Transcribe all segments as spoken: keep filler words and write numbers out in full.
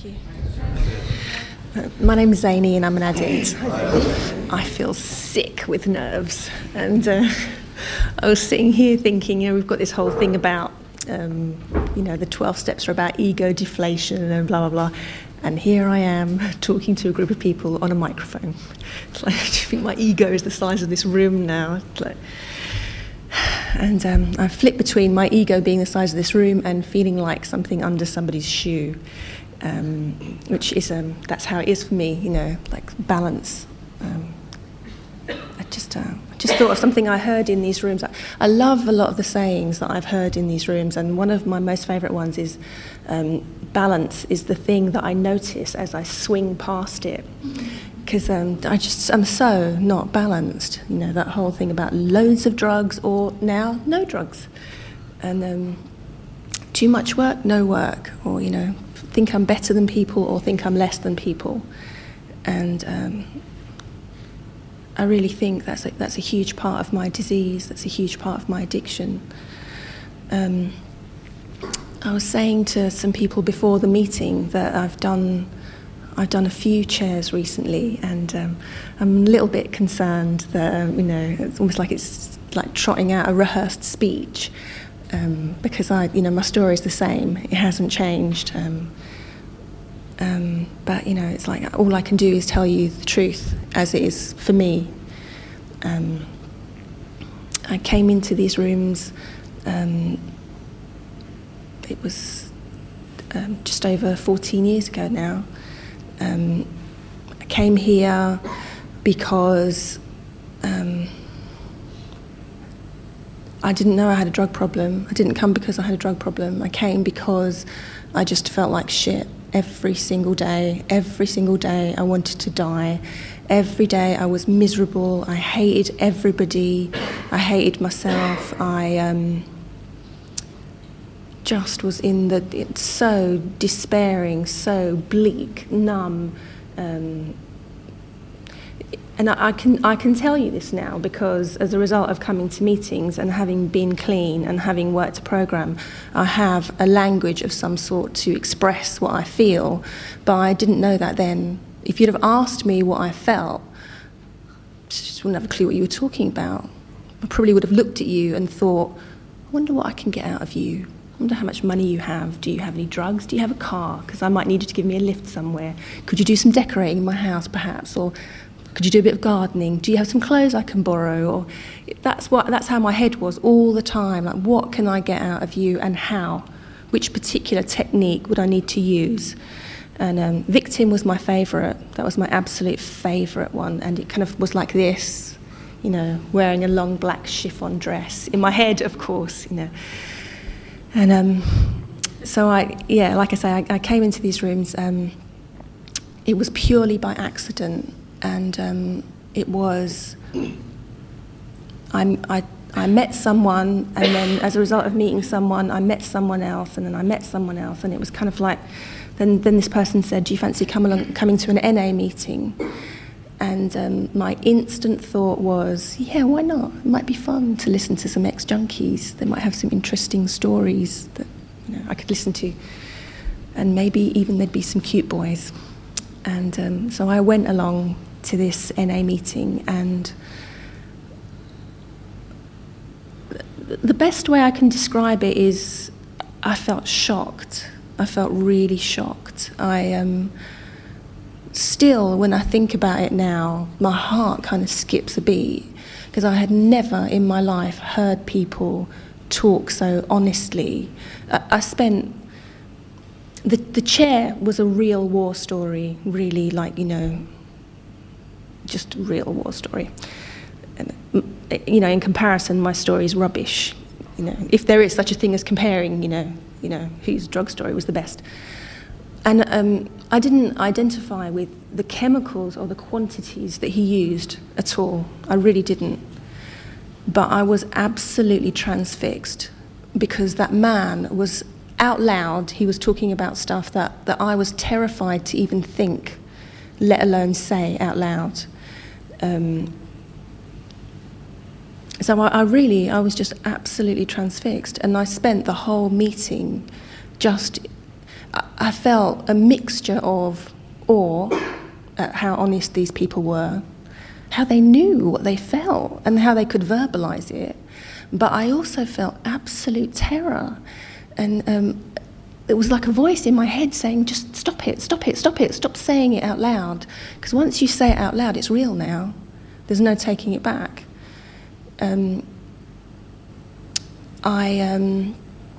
Thank you. Uh, my name is Zany and I'm an addict. I feel sick with nerves. And uh, I was sitting here thinking, you know, we've got this whole thing about, um, you know, the twelve steps are about ego deflation and blah, blah, blah. And here I am talking to a group of people on a microphone. It's like, I think my ego is the size of this room now. It's like, and um, I flip between my ego being the size of this room and feeling like something under somebody's shoe, um, which is, um, that's how it is for me, you know, like balance. Um, I just, uh, I just thought of something I heard in these rooms. I, I love a lot of the sayings that I've heard in these rooms, and one of my most favourite ones is, um, balance is the thing that I notice as I swing past it. Because um, I just, I'm so not balanced, you know, that whole thing about loads of drugs or now no drugs. And um, too much work, no work, or, you know, think I'm better than people or think I'm less than people. And um, I really think that's a, that's a huge part of my disease, that's a huge part of my addiction. Um, I was saying to some people before the meeting that I've done I've done a few chairs recently, and um, I'm a little bit concerned that, um, you know, it's almost like it's like trotting out a rehearsed speech, um, because I, you know, my story is the same. It hasn't changed. Um, um, but, you know, it's like all I can do is tell you the truth as it is for me. Um, I came into these rooms, um, it was um, just over fourteen years ago now. Um, I came here because um, I didn't know I had a drug problem. I didn't come because I had a drug problem. I came because I just felt like shit every single day. Every single day I wanted to die. Every day I was miserable. I hated everybody. I hated myself. I um, just was in the, it's so despairing, so bleak, numb, um, and I, I can I can tell you this now because as a result of coming to meetings and having been clean and having worked a program, I have a language of some sort to express what I feel, but I didn't know that then. If you'd have asked me what I felt, I just wouldn't have a clue what you were talking about. I probably would have looked at you and thought, I wonder what I can get out of you. I wonder how much money you have. Do you have any drugs? Do you have a car? Because I might need you to give me a lift somewhere. Could you do some decorating in my house, perhaps? Or could you do a bit of gardening? Do you have some clothes I can borrow? Or that's what that's how my head was all the time. Like, what can I get out of you and how? Which particular technique would I need to use? And um, victim was my favourite. That was my absolute favourite one. And it kind of was like this, you know, wearing a long black chiffon dress. In my head, of course, you know. And um, so I, yeah, like I say, I, I came into these rooms. Um, it was purely by accident, and um, it was. I, I I met someone, and then as a result of meeting someone, I met someone else, and then I met someone else, and it was kind of like. Then then this person said, "Do you fancy come along, coming to an N A meeting?" And um, my instant thought was, yeah, why not? It might be fun to listen to some ex-junkies. They might have some interesting stories that, you know, I could listen to. And maybe even there'd be some cute boys. And um, so I went along to this N A meeting, and the best way I can describe it is I felt shocked. I felt really shocked. I um. Still, when I think about it now, my heart kind of skips a beat, because I had never in my life heard people talk so honestly. I, I spent... The, the chair was a real war story, really, like, you know, just a real war story. And, you know, in comparison, my story is rubbish. You know, if there is such a thing as comparing, you know, you know, whose drug story was the best. And um, I didn't identify with the chemicals or the quantities that he used at all. I really didn't. But I was absolutely transfixed, because that man was out loud. He was talking about stuff that, that I was terrified to even think, let alone say out loud. Um, so I, I really, I was just absolutely transfixed. And I spent the whole meeting just... I, I felt a mixture of awe at how honest these people were, how they knew what they felt and how they could verbalise it. But I also felt absolute terror. And um, it was like a voice in my head saying, just stop it, stop it, stop it, stop saying it out loud. Because once you say it out loud, it's real now. There's no taking it back. Um, I, um,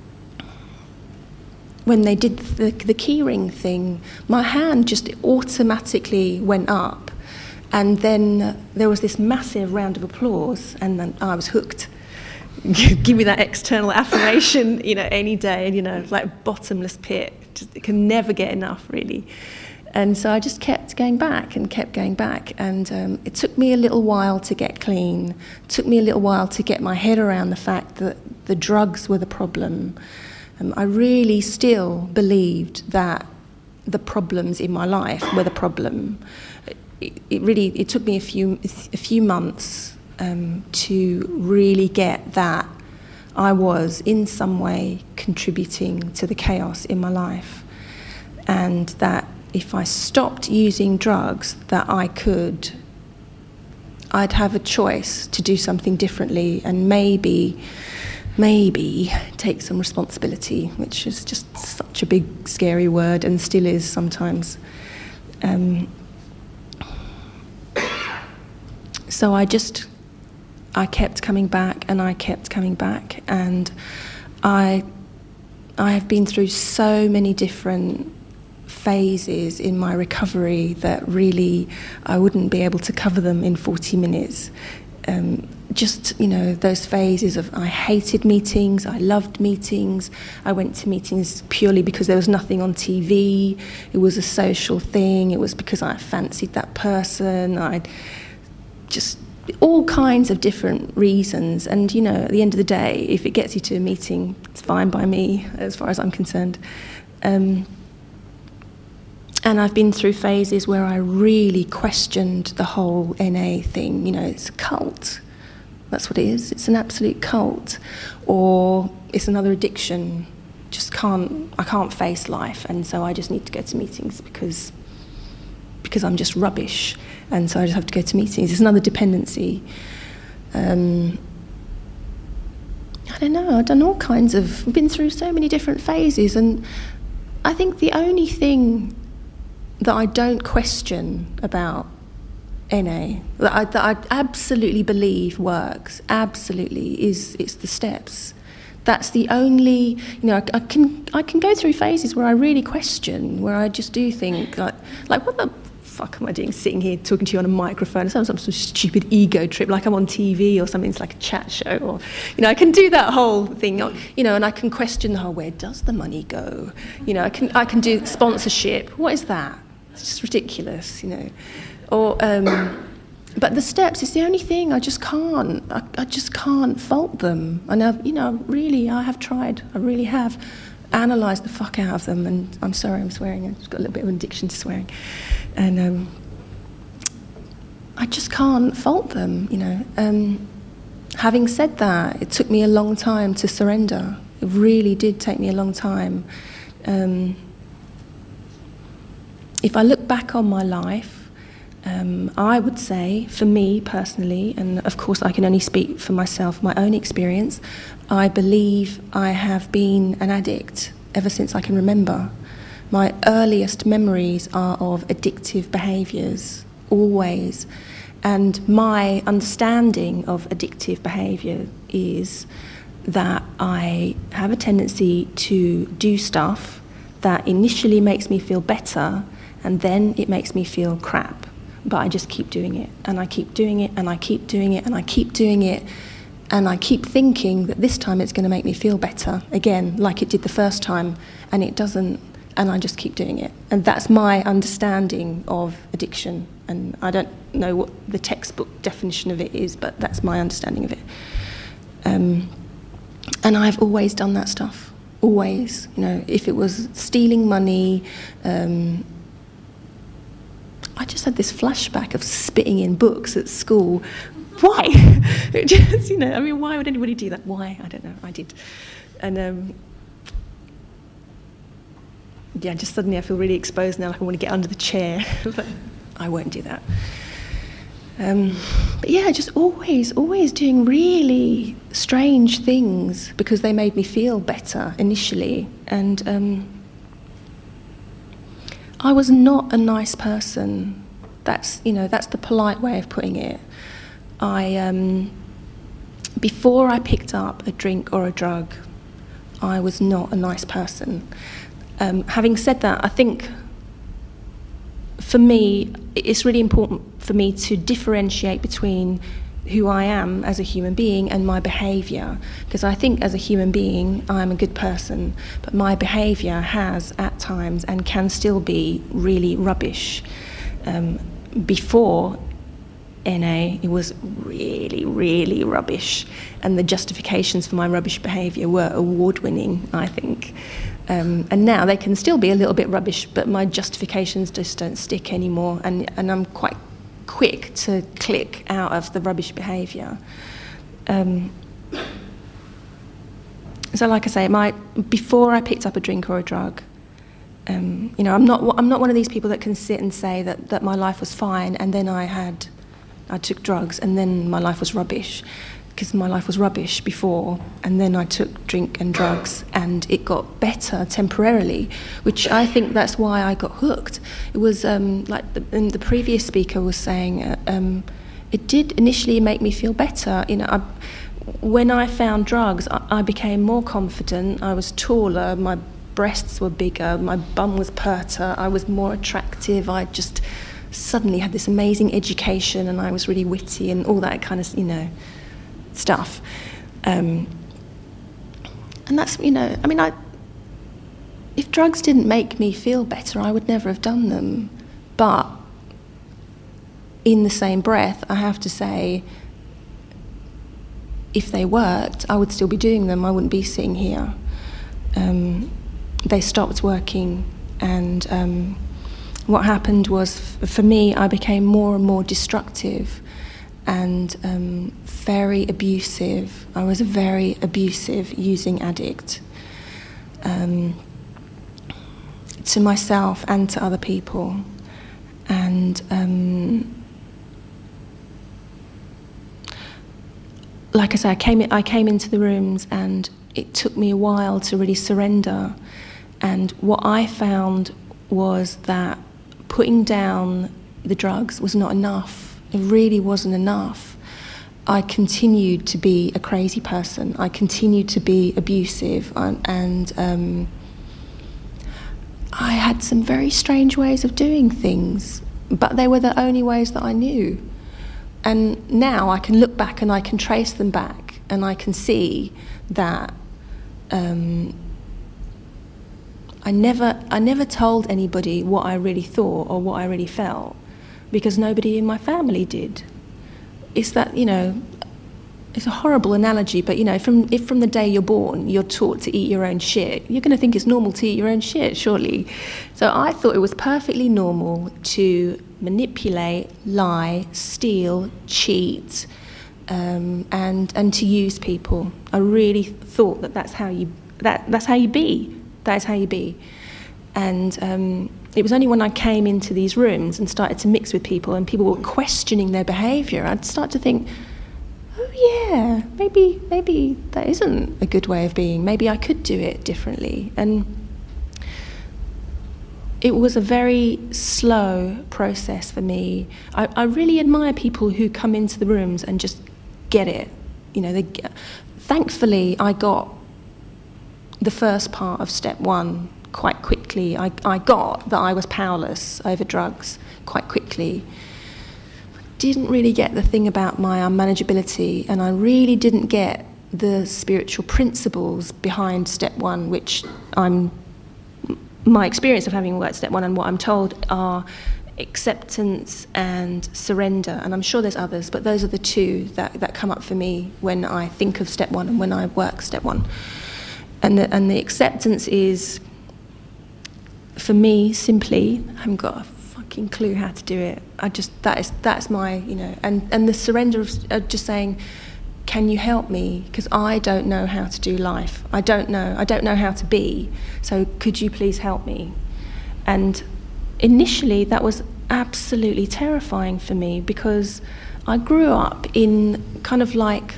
when they did the, the keyring thing, my hand just automatically went up. And then there was this massive round of applause, and then I was hooked. Give me that external affirmation, you know, any day, you know, like bottomless pit. Just can never get enough, really. And so I just kept going back and kept going back. And um, it took me a little while to get clean. It took me a little while to get my head around the fact that the drugs were the problem. Um, I really still believed that the problems in my life were the problem. It, it really, it took me a few, a few months um, to really get that I was in some way contributing to the chaos in my life, and that if I stopped using drugs, that I could, I'd have a choice to do something differently and maybe, maybe take some responsibility, which is just such a big, scary word and still is sometimes. Um, so I just, I kept coming back and I kept coming back, and I, I have been through so many different phases in my recovery that really I wouldn't be able to cover them in forty minutes. Um, just, you know, those phases of I hated meetings, I loved meetings, I went to meetings purely because there was nothing on T V, it was a social thing, it was because I fancied that person, I just, all kinds of different reasons. And, you know, at the end of the day, if it gets you to a meeting, it's fine by me, as far as I'm concerned. Um, And I've been through phases where I really questioned the whole N A thing. You know, it's a cult. That's what it is. It's an absolute cult. Or it's another addiction. Just can't, I can't face life. And so I just need to go to meetings because, because I'm just rubbish. And so I just have to go to meetings. It's another dependency. Um, I don't know, I've done all kinds of, I've been through so many different phases. And I think the only thing that I don't question about N A, that I, that I absolutely believe works, absolutely, is it's the steps. That's the only, you know, I, I can I can go through phases where I really question, where I just do think, like, like what the fuck am I doing sitting here talking to you on a microphone? It sounds like some sort of stupid ego trip, like I'm on T V or something, it's like a chat show, or, you know, I can do that whole thing, you know, and I can question the whole, where does the money go? You know, I can I can do sponsorship, what is that? It's just ridiculous, you know. Or, um, but the steps is the only thing I just can't, I, I just can't fault them. And, I've, you know, really, I have tried, I really have analysed the fuck out of them. And I'm sorry I'm swearing, I've got a little bit of an addiction to swearing. And um, I just can't fault them, you know. Um, having said that, it took me a long time to surrender. It really did take me a long time. Um, If I look back on my life, um, I would say, for me personally, and of course I can only speak for myself, my own experience, I believe I have been an addict ever since I can remember. My earliest memories are of addictive behaviours, always. And my understanding of addictive behaviour is that I have a tendency to do stuff that initially makes me feel better, and then it makes me feel crap. But I just keep doing it, and I keep doing it, and I keep doing it, and I keep doing it, and I keep thinking that this time it's going to make me feel better, again, like it did the first time, and it doesn't, and I just keep doing it. And that's my understanding of addiction, and I don't know what the textbook definition of it is, but that's my understanding of it. Um, and I've always done that stuff, always. You know, if it was stealing money, um, I just had this flashback of spitting in books at school. Why? Just, you know, I mean, why would anybody do that? Why? I don't know. I did. And um, yeah, just suddenly I feel really exposed now, like I want to get under the chair, but I won't do that. Um, but yeah, just always, always doing really strange things because they made me feel better initially. And um, I was not a nice person. That's, you know, that's the polite way of putting it. I, um, before I picked up a drink or a drug, I was not a nice person. Um, having said that, I think for me, it's really important for me to differentiate between who I am as a human being and my behaviour. Because I think as a human being, I'm a good person, but my behaviour has at times and can still be really rubbish. Um, before N A, it was really, really rubbish. And the justifications for my rubbish behaviour were award-winning, I think. Um, and now they can still be a little bit rubbish, but my justifications just don't stick anymore, and, and I'm quite quick to click out of the rubbish behaviour. Um, so, like I say, my before I picked up a drink or a drug, um, you know, I'm not I'm not one of these people that can sit and say that, that my life was fine, and then I had I took drugs, and then my life was rubbish. Because my life was rubbish before, and then I took drink and drugs, and it got better temporarily, which I think that's why I got hooked. It was um, like the, and the previous speaker was saying, uh, um, it did initially make me feel better. You know, I, when I found drugs, I, I became more confident. I was taller, my breasts were bigger, my bum was perter, I was more attractive. I just suddenly had this amazing education, and I was really witty and all that kind of, you know, stuff. Um, and that's, you know, I mean, I, if drugs didn't make me feel better, I would never have done them. But in the same breath, I have to say, if they worked, I would still be doing them. I wouldn't be sitting here. Um, they stopped working, and um, what happened was, f- for me, I became more and more destructive and um, very abusive. I was a very abusive using addict, um, to myself and to other people. And um, like I said, I came, I came into the rooms, and it took me a while to really surrender. And what I found was that putting down the drugs was not enough. It really wasn't enough. I continued to be a crazy person. I continued to be abusive, and, and um, I had some very strange ways of doing things, but they were the only ways that I knew. And now I can look back and I can trace them back, and I can see that um, I never, I never told anybody what I really thought or what I really felt, because nobody in my family did. It's that, you know, it's a horrible analogy, but, you know, from if from the day you're born, you're taught to eat your own shit, you're going to think it's normal to eat your own shit, surely. So I thought it was perfectly normal to manipulate, lie, steal, cheat, um, and and to use people. I really thought that that's how you that that's how you be. That is how you be. And um, it was only when I came into these rooms and started to mix with people, and people were questioning their behaviour, I'd start to think, oh yeah, maybe maybe that isn't a good way of being. Maybe I could do it differently. And it was a very slow process for me. I, I really admire people who come into the rooms and just get it. You know, they get, thankfully I got the first part of step one quite quickly. I, I got that I was powerless over drugs quite quickly. I didn't really get the thing about my unmanageability, and I really didn't get the spiritual principles behind step one, which I'm, my experience of having worked step one and what I'm told are acceptance and surrender, and I'm sure there's others, but those are the two that, that come up for me when I think of step one and when I work step one. And the, and the acceptance is, for me, simply, I haven't got a fucking clue how to do it. I just, that is, that's my, you know, and, and the surrender of, of just saying, can you help me? Because I don't know how to do life. I don't know. I don't know how to be. So could you please help me? And initially that was absolutely terrifying for me, because I grew up in kind of like,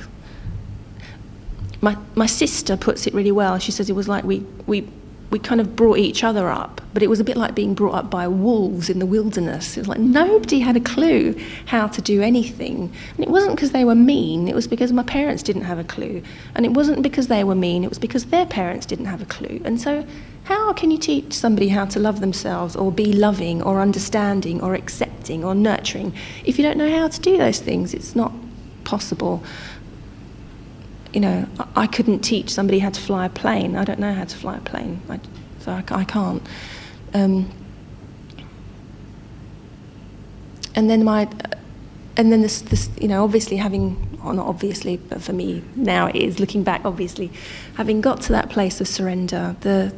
my my sister puts it really well. She says it was like we we we kind of brought each other up, but it was a bit like being brought up by wolves in the wilderness. It was like nobody had a clue how to do anything. And it wasn't because they were mean, it was because my parents didn't have a clue. And it wasn't because they were mean, it was because their parents didn't have a clue. And so how can you teach somebody how to love themselves, or be loving, or understanding, or accepting, or nurturing, if you don't know how to do those things? It's not possible. You know, I couldn't teach somebody how to fly a plane. I don't know how to fly a plane, I, so I, I can't. Um, and then my, and then this, this, you know, obviously having, or not obviously, but for me now it is, looking back, obviously, having got to that place of surrender, the,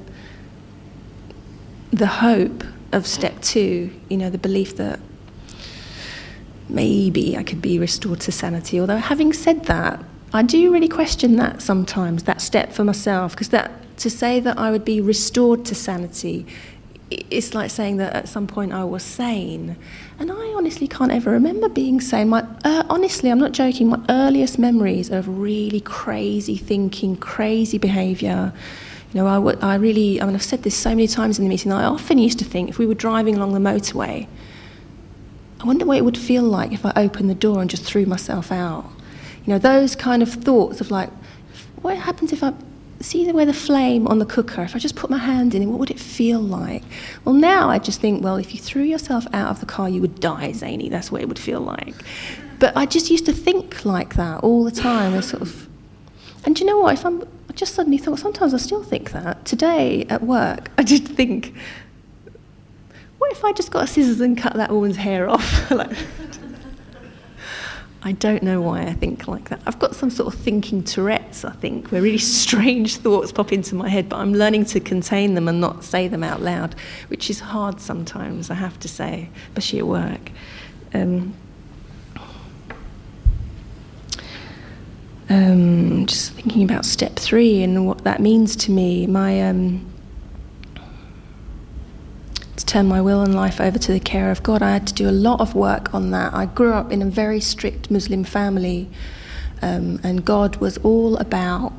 the hope of step two, you know, the belief that maybe I could be restored to sanity. Although having said that, I do really question that sometimes, that step for myself, because that, to say that I would be restored to sanity, it's like saying that at some point I was sane. And I honestly can't ever remember being sane. My, uh, honestly, I'm not joking, my earliest memories of really crazy thinking, crazy behaviour. You know, I, w- I really, I mean, I've said this so many times in the meeting, I often used to think if we were driving along the motorway, I wonder what it would feel like if I opened the door and just threw myself out. You know, those kind of thoughts of like, what happens if I see where the flame on the cooker, if I just put my hand in it, what would it feel like? Well, now I just think, well, if you threw yourself out of the car, you would die, Zany. That's what it would feel like. But I just used to think like that all the time. I sort of, and do you know what? If I'm, I just suddenly thought, sometimes I still think that. Today at work, I did think, what if I just got a scissors and cut that woman's hair off? Like, I don't know why I think like that. I've got some sort of thinking Tourette's, I think, where really strange thoughts pop into my head, but I'm learning to contain them and not say them out loud, which is hard sometimes, I have to say, especially at work. Um, um, just thinking about step three and what that means to me. My... Um, to turn my will and life over to the care of God, I had to do a lot of work on that. I grew up in a very strict Muslim family, um, and God was all about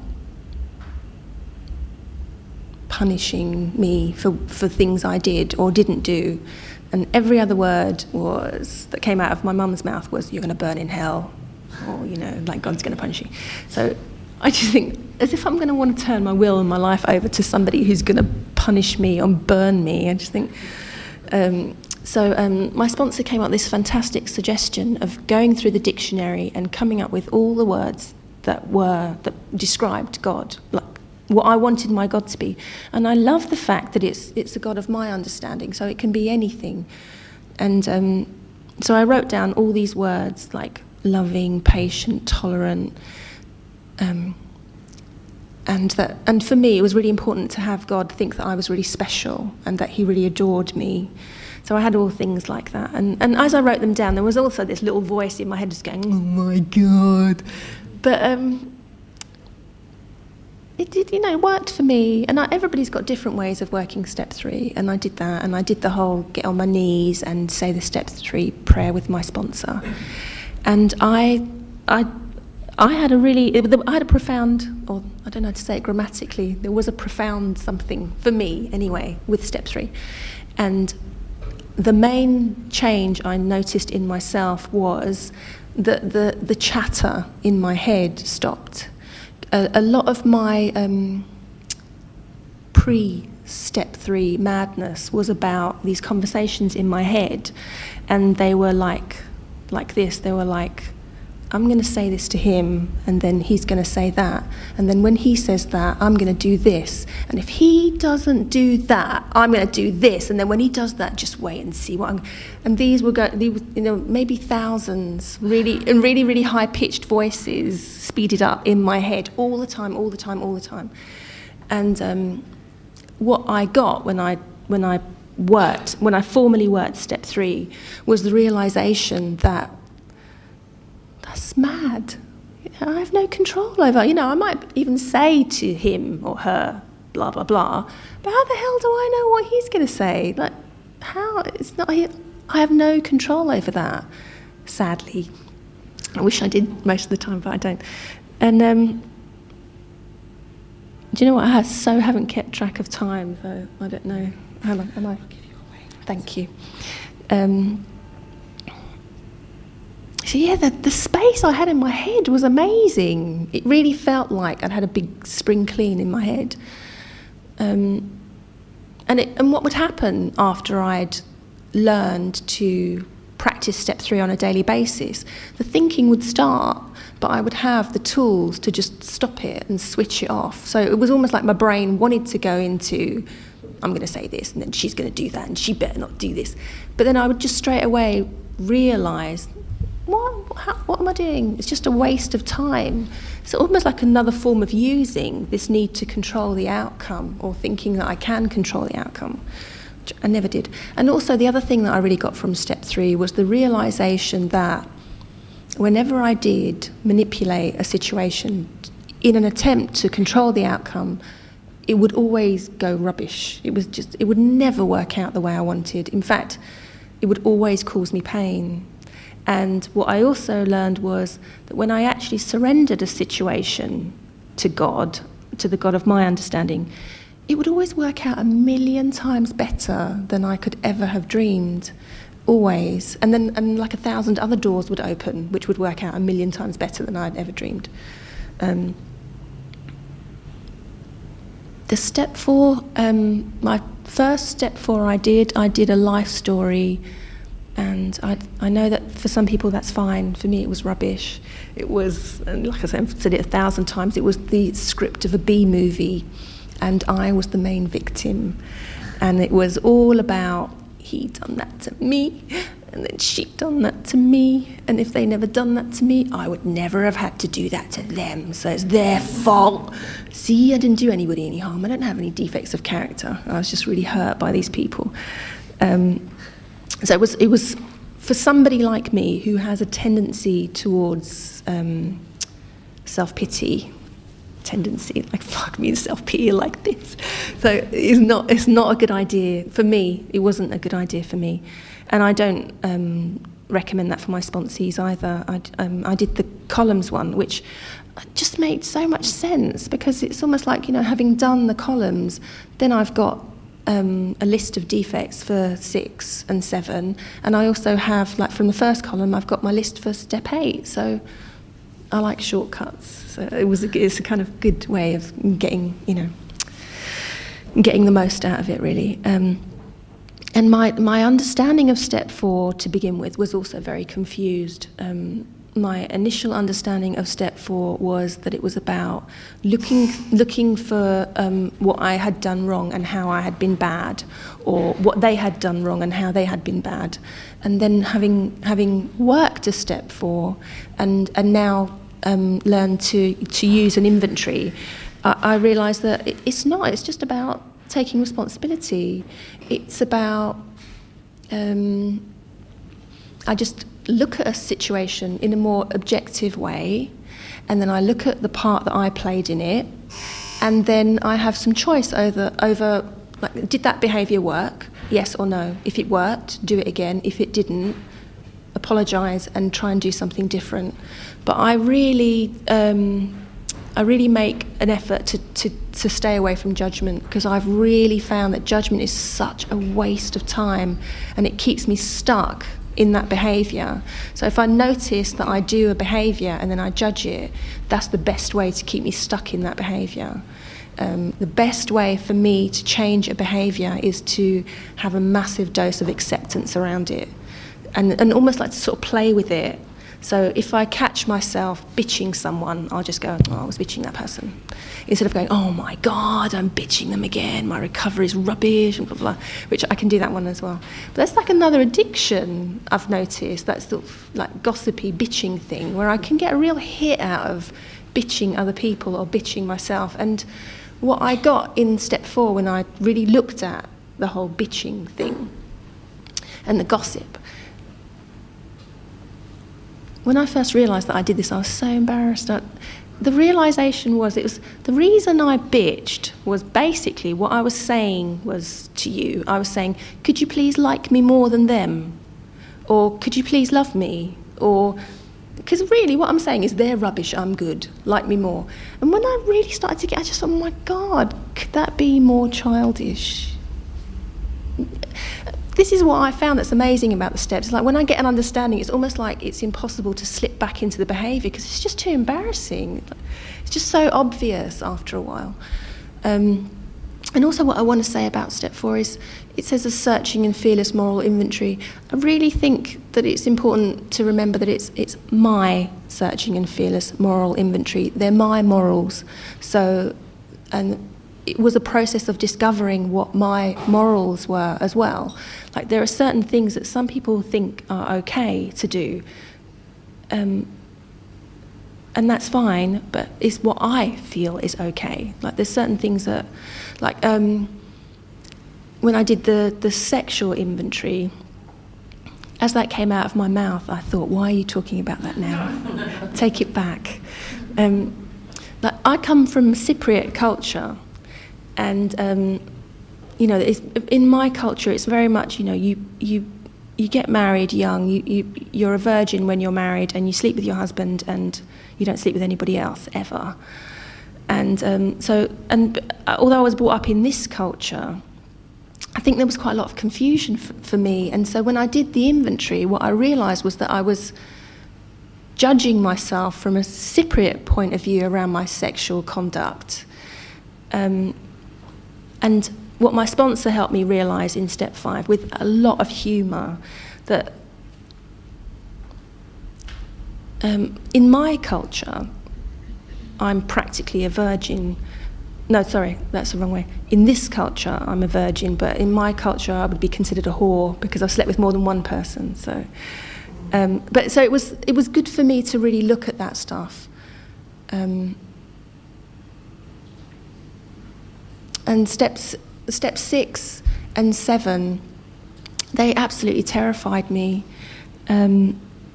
punishing me for, for things I did or didn't do. And every other word was that came out of my mum's mouth was, you're going to burn in hell, or, you know, like God's going to punish you. So I just think, as if I'm going to want to turn my will and my life over to somebody who's going to punish me and burn me. I just think... Um, so um, my sponsor came up with this fantastic suggestion of going through the dictionary and coming up with all the words that were, that described God, like what I wanted my God to be. And I love the fact that it's it's a God of my understanding, so it can be anything. And um, so I wrote down all these words like loving, patient, tolerant, um, And that, and for me, it was really important to have God think that I was really special and that he really adored me. So I had all things like that. And, and as I wrote them down, there was also this little voice in my head just going, oh my God. But um, it did, you know, it worked for me. And I, everybody's got different ways of working step three. And I did that. And I did the whole get on my knees and say the step three prayer with my sponsor. And I... I I had a really, I had a profound, or I don't know how to say it grammatically, there was a profound something, for me anyway, with step three. And the main change I noticed in myself was that the, the chatter in my head stopped. A, a lot of my um, pre-step three madness was about these conversations in my head, and they were like, like this, they were like, I'm going to say this to him, and then he's going to say that. And then when he says that, I'm going to do this. And if he doesn't do that, I'm going to do this. And then when he does that, just wait and see what I'm... And these were, go, these, you know, maybe thousands, really, and really, really high-pitched voices speeded up in my head all the time, all the time, all the time. And um, what I got when I when I worked, when I formally worked step three, was the realisation that that's mad. I have no control over, you know, I might even say to him or her, blah, blah, blah, but how the hell do I know what he's going to say? Like, It's not. I have no control over that, sadly. I wish I did most of the time, but I don't. And um, do you know what? I so haven't kept track of time, though. I don't know. How long am I? Thank you. Um, so yeah, the, the space I had in my head was amazing. It really felt like I'd had a big spring clean in my head. Um, and, it, and what would happen after I'd learned to practice step three on a daily basis, the thinking would start, but I would have the tools to just stop it and switch it off. So it was almost like my brain wanted to go into, I'm going to say this, and then she's going to do that, and she better not do this. But then I would just straight away realise, what, how, what am I doing? It's just a waste of time. It's almost like another form of using this need to control the outcome, or thinking that I can control the outcome. I never did. And also the other thing that I really got from step three was the realisation that whenever I did manipulate a situation in an attempt to control the outcome, it would always go rubbish. It was just, it would never work out the way I wanted. In fact, it would always cause me pain. And what I also learned was that when I actually surrendered a situation to God, to the God of my understanding, it would always work out a million times better than I could ever have dreamed, always. And then and like a thousand other doors would open, which would work out a million times better than I'd ever dreamed. Um, the step four, um, my first step four I did, I did a life story, and I, I know that for some people that's fine. For me it was rubbish. It was, and like I said, I've said it a thousand times, it was the script of a B movie. And I was the main victim. And it was all about, he done that to me, and then she done that to me. And if they never done that to me, I would never have had to do that to them. So it's their fault. See, I didn't do anybody any harm. I don't have any defects of character. I was just really hurt by these people. Um, so it was, it was for somebody like me who has a tendency towards um, self-pity, tendency, like fuck me, self-pity like this. So it's not it's not a good idea for me. It wasn't a good idea for me, and I don't um, recommend that for my sponsees either. I, um, I did the columns one, which just made so much sense, because it's almost like, you know, having done the columns, then I've got um, a list of defects for six and seven, and I also have, like from the first column, I've got my list for step eight. So I like shortcuts, so it was a, it's a kind of good way of getting, you know, getting the most out of it, really. Um, and my my understanding of step four to begin with was also very confused. Um, my initial understanding of step four was that it was about looking looking for um, what I had done wrong and how I had been bad, or what they had done wrong and how they had been bad, and then having having worked a step four, and and now um, learned to to use an inventory, I, I realised that it, it's not. It's just about taking responsibility. It's about um, I just look at a situation in a more objective way, and then I look at the part that I played in it, and then I have some choice over over like, did that behaviour work? Yes or no. If it worked, do it again. If it didn't, apologise and try and do something different. But I really um, I really make an effort to, to, to stay away from judgment, because I've really found that judgment is such a waste of time, and it keeps me stuck in that behaviour. So if I notice that I do a behaviour and then I judge it, that's the best way to keep me stuck in that behaviour. Um, the best way for me to change a behaviour is to have a massive dose of acceptance around it, and, and almost like to sort of play with it. So if I catch myself bitching someone, I'll just go, oh, I was bitching that person. Instead of going, oh my God, I'm bitching them again, my recovery is rubbish, and blah, blah, blah, which I can do that one as well. But that's like another addiction I've noticed, that sort of like gossipy bitching thing, where I can get a real hit out of bitching other people or bitching myself. And what I got in step four, when I really looked at the whole bitching thing and the gossip, when I first realised that I did this, I was so embarrassed. I, the realisation was, it was the reason I bitched was basically what I was saying was to you. I was saying, could you please like me more than them? Or could you please love me? Or, because really what I'm saying is they're rubbish, I'm good, like me more. And when I really started to get, I just thought, oh my God, could that be more childish? This is what I found that's amazing about the steps. It's like when I get an understanding, it's almost like it's impossible to slip back into the behaviour because it's just too embarrassing. It's just so obvious after a while. Um, and also what I want to say about step four is it says a searching and fearless moral inventory. I really think that it's important to remember that it's it's my searching and fearless moral inventory. They're my morals. So, and it was a process of discovering what my morals were as well. Like there are certain things that some people think are okay to do, um, and that's fine, but it's what I feel is okay. Like there's certain things that, like um, when I did the, the sexual inventory, as that came out of my mouth, I thought, why are you talking about that now? Take it back. Um, like I come from Cypriot culture. And um, you know, it's, in my culture, it's very much, you know, you you you get married young, you, you you're a virgin when you're married, and you sleep with your husband, and you don't sleep with anybody else ever. And um, so, and although I was brought up in this culture, I think there was quite a lot of confusion for, for me. And so, when I did the inventory, what I realised was that I was judging myself from a Cypriot point of view around my sexual conduct. Um, And what my sponsor helped me realise in step five, with a lot of humour, that um, in my culture, I'm practically a virgin. No, sorry, that's the wrong way. In this culture, I'm a virgin, but in my culture, I would be considered a whore because I've slept with more than one person. So, um, but so it was. It was good for me to really look at that stuff. Um, And steps, step six and seven, they absolutely terrified me. Um,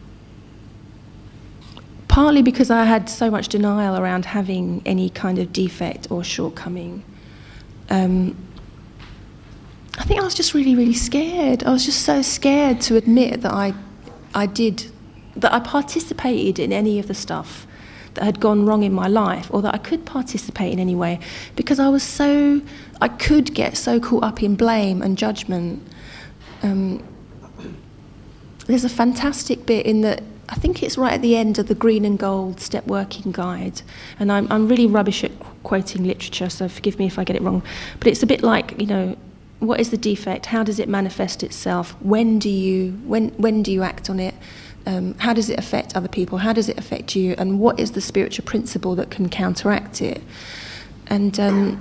partly because I had so much denial around having any kind of defect or shortcoming. Um, I think I was just really, really scared. I was just so scared to admit that I, I did, that I participated in any of the stuff that had gone wrong in my life, or that I could participate in any way, because I was so, I could get so caught up in blame and judgment. Um, there's a fantastic bit in the, I think it's right at the end of the Green and Gold Step Working Guide, and I'm, I'm really rubbish at quoting literature, so forgive me if I get it wrong, but it's a bit like, you know, what is the defect? How does it manifest itself? When do you, when, when do you act on it? Um, how does it affect other people? How does it affect you? And what is the spiritual principle that can counteract it? And um,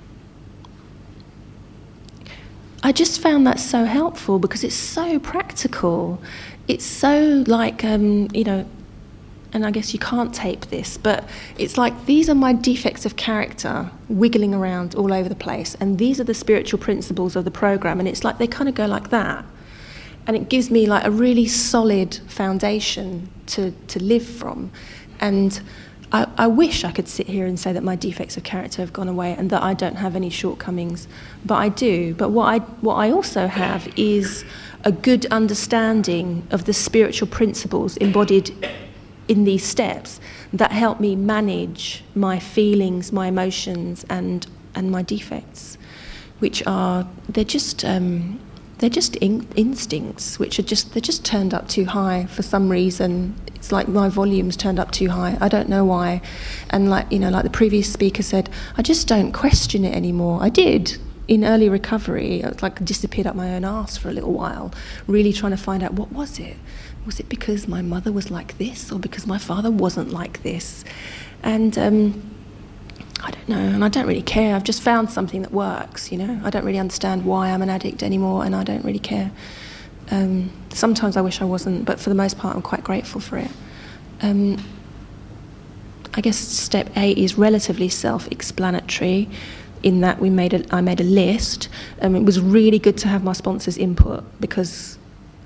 I just found that so helpful because it's so practical. It's so like, um, you know, and I guess you can't tape this, but it's like these are my defects of character wiggling around all over the place, and these are the spiritual principles of the program, and it's like they kind of go like that. And it gives me like a really solid foundation to, to live from. And I, I wish I could sit here and say that my defects of character have gone away and that I don't have any shortcomings, but I do. But what I, what I also have is a good understanding of the spiritual principles embodied in these steps that help me manage my feelings, my emotions, and, and my defects, which are, they're just... Um, They're just in- instincts, which are just, they're just turned up too high for some reason. It's like my volume's turned up too high. I don't know why. And like, you know, like the previous speaker said, I just don't question it anymore. I did in early recovery. I was like disappeared up my own arse for a little while, really trying to find out what was it. Was it because my mother was like this or because my father wasn't like this? And um, I don't know, and I don't really care. I've just found something that works, you know. I don't really understand why I'm an addict anymore, and I don't really care. Um, sometimes I wish I wasn't, but for the most part I'm quite grateful for it. Um, I guess step eight is relatively self-explanatory in that we made a, I made a list. Um, it was really good to have my sponsor's input because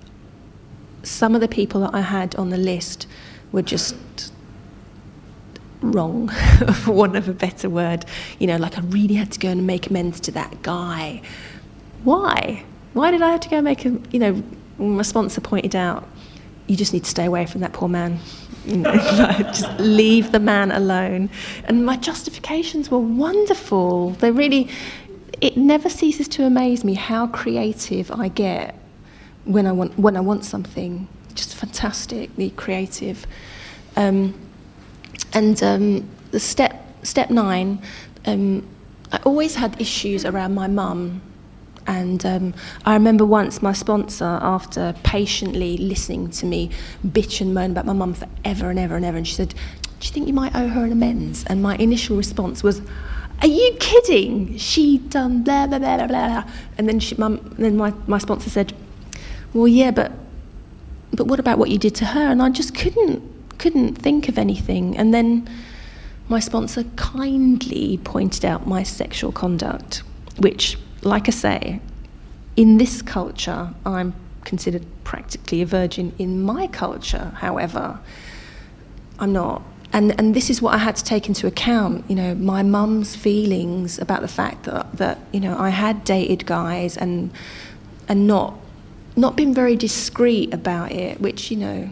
some of the people that I had on the list were just wrong, for want of a better word. You know, like I really had to go and make amends to that guy. Why? Why did I have to go and make a, you know, my sponsor pointed out, you just need to stay away from that poor man. You know, like, just leave the man alone. And my justifications were wonderful. They really, it never ceases to amaze me how creative I get when I want when I want something. Just fantastically creative. Um, and um, the step step nine, um, I always had issues around my mum. And um, I remember once my sponsor, after patiently listening to me bitch and moan about my mum for ever and ever and ever, and she said, do you think you might owe her an amends? And my initial response was, are you kidding? She done blah, blah, blah, blah, blah. And then, she, mum, then my, my sponsor said, well, yeah, but but what about what you did to her? And I just couldn't, couldn't think of anything. And then my sponsor kindly pointed out my sexual conduct, which, like I say, in this culture, I'm considered practically a virgin. In my culture, however, I'm not. And and this is what I had to take into account, you know, my mum's feelings about the fact that, that you know, I had dated guys and and not not been very discreet about it, which, you know,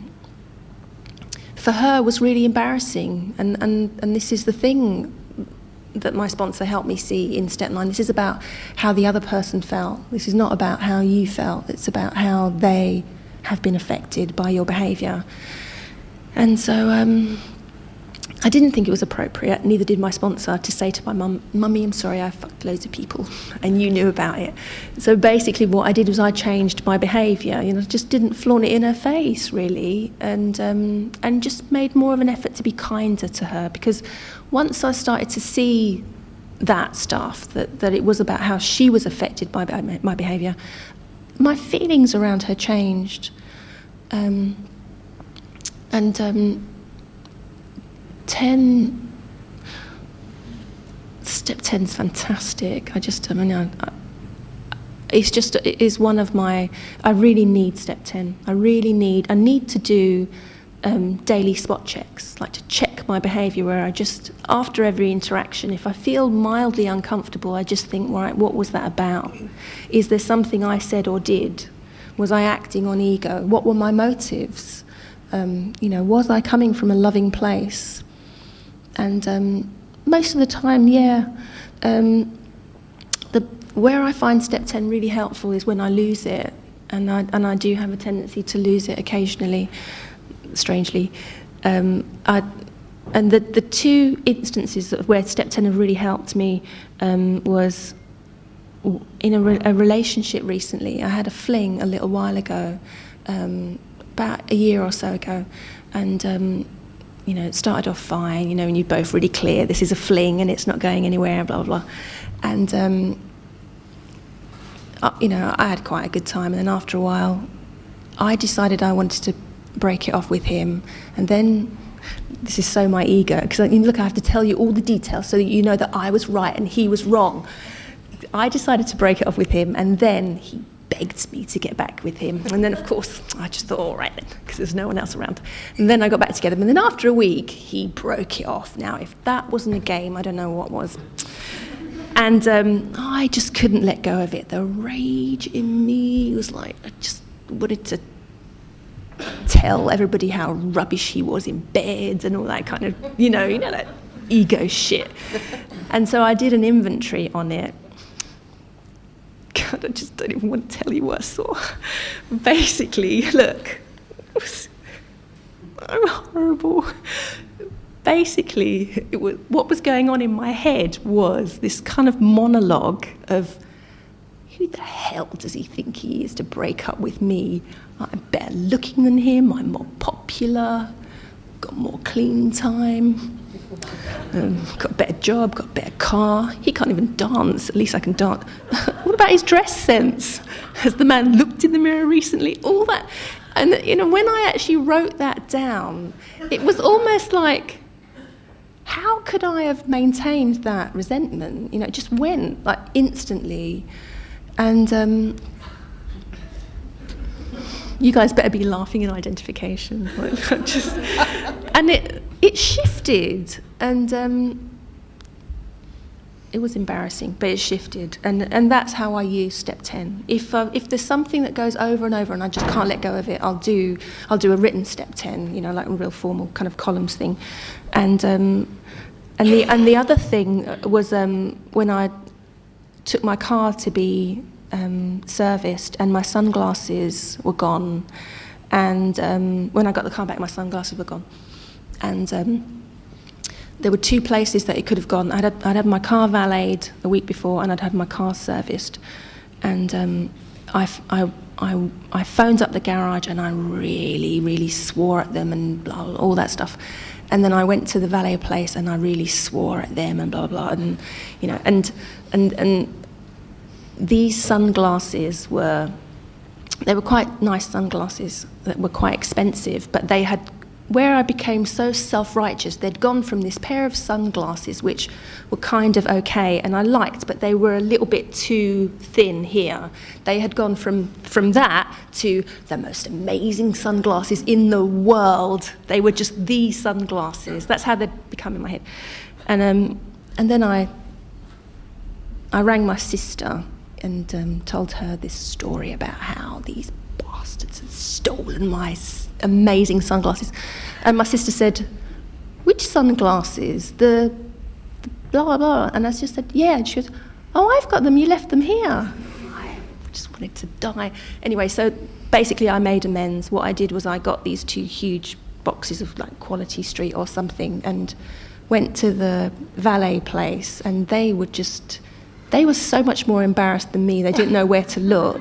for her was really embarrassing. And, and, and this is the thing that my sponsor helped me see in step nine. This is about how the other person felt. This is not about how you felt. It's about how they have been affected by your behaviour. And so um, I didn't think it was appropriate, neither did my sponsor, to say to my mum, Mummy, I'm sorry, I fucked loads of people, and you knew about it. So basically what I did was I changed my behaviour, you know, just didn't flaunt it in her face, really, and um, and just made more of an effort to be kinder to her, because once I started to see that stuff, that, that it was about how she was affected by my behaviour, my feelings around her changed. Um, and um, ten, step ten's fantastic. I just, I mean, I, I, it's just, it is one of my, I really need step ten. I really need, I need to do um, daily spot checks, like to check my behaviour, where I just, after every interaction, if I feel mildly uncomfortable, I just think, right, what was that about? Is there something I said or did? Was I acting on ego? What were my motives? Um, you know, was I coming from a loving place? And um, most of the time, yeah. Um, the where I find step ten really helpful is when I lose it, and I and I do have a tendency to lose it occasionally, strangely. Um, I, and the the two instances of where step ten have really helped me um, was in a, re a relationship recently. I had a fling a little while ago, um, about a year or so ago, and. Um, You know, it started off fine, you know, and you're both really clear, this is a fling and it's not going anywhere, blah, blah, blah. And, um, I, you know, I had quite a good time. And then after a while, I decided I wanted to break it off with him. And then, this is so my ego, because, look, I have to tell you all the details so that you know that I was right and he was wrong. I decided to break it off with him, and then he begged me to get back with him. And then, of course, I just thought, all right then, because there's no one else around. And then I got back together. And then after a week, he broke it off. Now, if that wasn't a game, I don't know what was. And um, I just couldn't let go of it. The rage in me was like, I just wanted to tell everybody how rubbish he was in bed and all that kind of, you know, you know, that ego shit. And so I did an inventory on it. God, I just don't even want to tell you what I saw. Basically, look, it was, I'm horrible. Basically, it was, what was going on in my head was this kind of monologue of, who the hell does he think he is to break up with me? I'm better looking than him, I'm more popular, got more clean time. Um, got a better job, got a better car. He can't even dance. At least I can dance. What about his dress sense? Has the man looked in the mirror recently? All that. And, you know, when I actually wrote that down, it was almost like, how could I have maintained that resentment? You know, it just went, like, instantly. And um, you guys better be laughing in identification. Like, just, and it... it shifted, and um, it was embarrassing, but it shifted, and and that's how I use step ten. If uh, if there's something that goes over and over, and I just can't let go of it, I'll do I'll do a written step ten, you know, like a real formal kind of columns thing, and um, and the and the other thing was um, when I took my car to be um, serviced, and my sunglasses were gone, and um, when I got the car back, my sunglasses were gone, and. Um, There were two places that it could have gone. I'd had, I'd had my car valeted a week before, and I'd had my car serviced. And um, I, I, I, I phoned up the garage, and I really, really swore at them and blah, blah, all that stuff. And then I went to the valet place, and I really swore at them and blah, blah, and, you know, and, and, and these sunglasses were, they were quite nice sunglasses that were quite expensive, but they had, where I became so self-righteous, they'd gone from this pair of sunglasses, which were kind of okay, and I liked, but they were a little bit too thin here. They had gone from, from that to the most amazing sunglasses in the world. They were just the sunglasses. That's how they'd become in my head. And um, and then I, I rang my sister and um, told her this story about how these bastards had stolen my amazing sunglasses. And my sister said, which sunglasses? The, the blah, blah, blah. And I just said, yeah. And she goes, oh, I've got them. You left them here. I just wanted to die. Anyway, so basically I made amends. What I did was I got these two huge boxes of like Quality Street or something and went to the valet place, and they were just, they were so much more embarrassed than me. They didn't know where to look.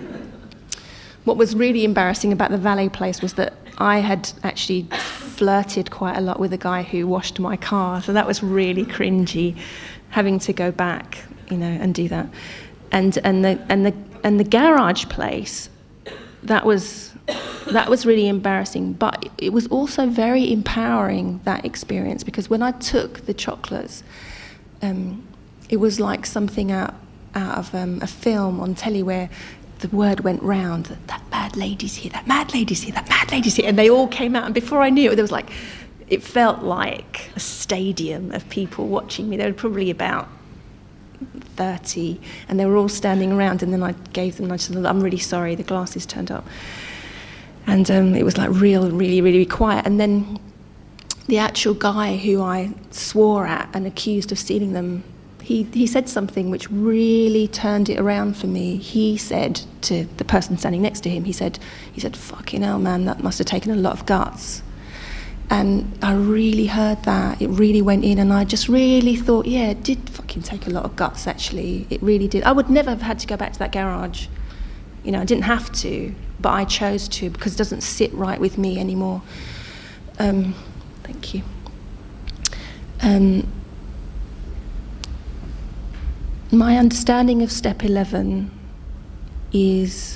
What was really embarrassing about the valet place was that I had actually flirted quite a lot with a guy who washed my car, so that was really cringy, having to go back, you know, and do that. And and the and the and the garage place, that was that was really embarrassing, but it was also very empowering, that experience, because when I took the chocolates, um, it was like something out out of um, a film on telly where the word went round that that mad lady's here, that mad lady's here, that mad lady's here, and they all came out. And before I knew it, there was like, it felt like a stadium of people watching me. There were probably about thirty, and they were all standing around. And then I gave them, I said, I'm really sorry, the glasses turned up. And um, it was like real, really, really quiet. And then the actual guy who I swore at and accused of stealing them, He, he said something which really turned it around for me. He said to the person standing next to him, he said, he said, fucking hell, man, that must have taken a lot of guts. And I really heard that. It really went in, and I just really thought, yeah, it did fucking take a lot of guts, actually. It really did. I would never have had to go back to that garage. You know, I didn't have to, but I chose to because it doesn't sit right with me anymore. Um, thank you. Um, My understanding of step eleven is,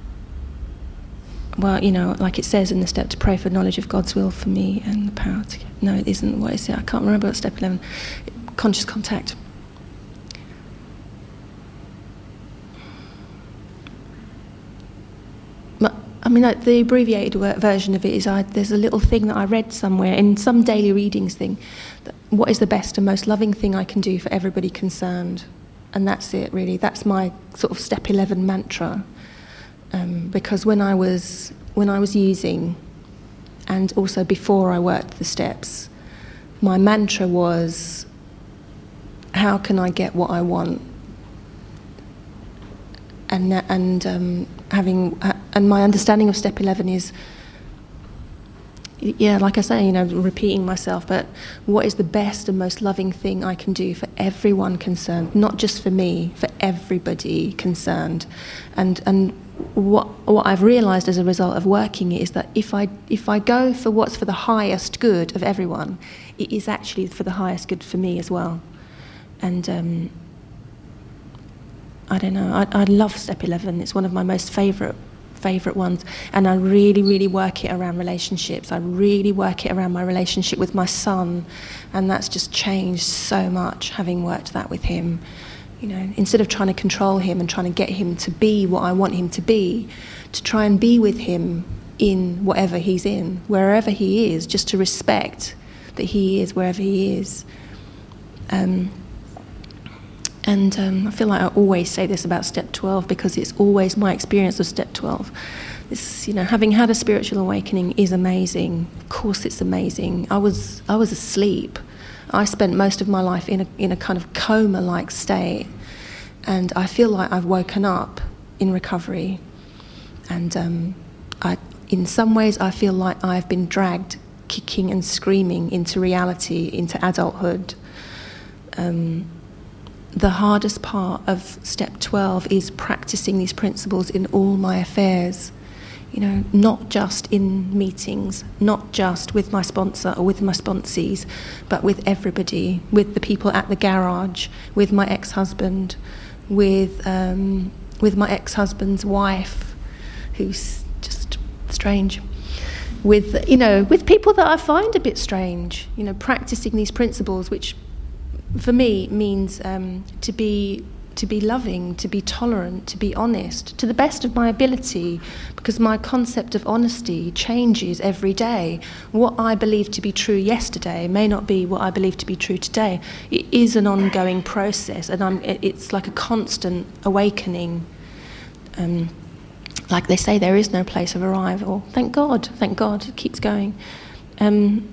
well, you know, like it says in the step, to pray for knowledge of God's will for me and the power to, no, it isn't, what is it? I can't remember what step eleven, conscious contact. I mean, like, the abbreviated version of it is, I, there's a little thing that I read somewhere in some daily readings thing, that what is the best and most loving thing I can do for everybody concerned? And that's it, really. That's my sort of step eleven mantra. Um, because when I was when I was using, and also before I worked the steps, my mantra was, how can I get what I want? And and um, having and my understanding of step eleven is, yeah, like I say, you know, repeating myself, but what is the best and most loving thing I can do for everyone concerned, not just for me, for everybody concerned. And and what what I've realised as a result of working it is that if I if I go for what's for the highest good of everyone, it is actually for the highest good for me as well. And um, I don't know, I, I love step eleven. It's one of my most favourite favourite ones, and I really, really work it around relationships. I really work it around my relationship with my son, and that's just changed so much, having worked that with him. You know, instead of trying to control him and trying to get him to be what I want him to be, to try and be with him in whatever he's in, wherever he is, just to respect that He is wherever He is. Um, and um, I feel like I always say this about Step twelve, because it's always my experience of Step twelve. This, you know, having had a spiritual awakening is amazing. Of course, it's amazing. I was I was asleep. I spent most of my life in a in a kind of coma-like state, and I feel like I've woken up in recovery. And um, I, in some ways, I feel like I've been dragged, kicking and screaming, into reality, into adulthood. Um, the hardest part of Step twelve is practicing these principles in all my affairs. You know, not just in meetings, not just with my sponsor or with my sponsees, but with everybody, with the people at the garage, with my ex-husband, with um, with my ex-husband's wife, who's just strange, with, you know, with people that I find a bit strange. You know, practicing these principles, which for me means um, to be to be loving, to be tolerant, to be honest, to the best of my ability, because my concept of honesty changes every day. What I believed to be true yesterday may not be what I believe to be true today. It is an ongoing process, and I'm, it's like a constant awakening. Um, like they say, there is no place of arrival. Thank God, thank God, it keeps going. Um,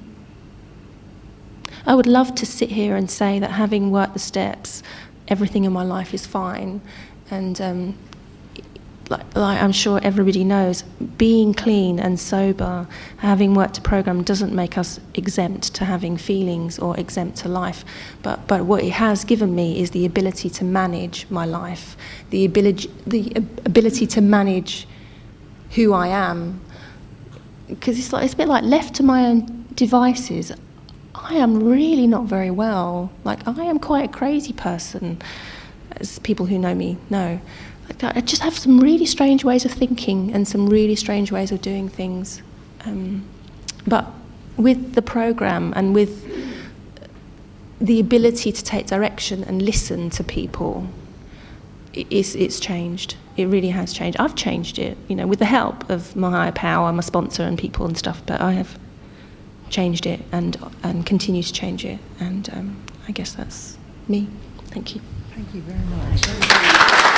I would love to sit here and say that having worked the steps, everything in my life is fine, and um, like, like I'm sure everybody knows, being clean and sober, having worked a program, doesn't make us exempt to having feelings or exempt to life. But but what it has given me is the ability to manage my life, the ability the ability to manage who I am, because it's like it's a bit like left to my own devices, I am really not very well. Like, I am quite a crazy person, as people who know me know. Like, I just have some really strange ways of thinking and some really strange ways of doing things. Um, but with the program and with the ability to take direction and listen to people, it's, it's changed. It really has changed. I've changed it, you know, with the help of my higher power, my sponsor and people and stuff, but I have changed it and and continue to change it, and um, I guess that's me. Thank you. Thank you very much.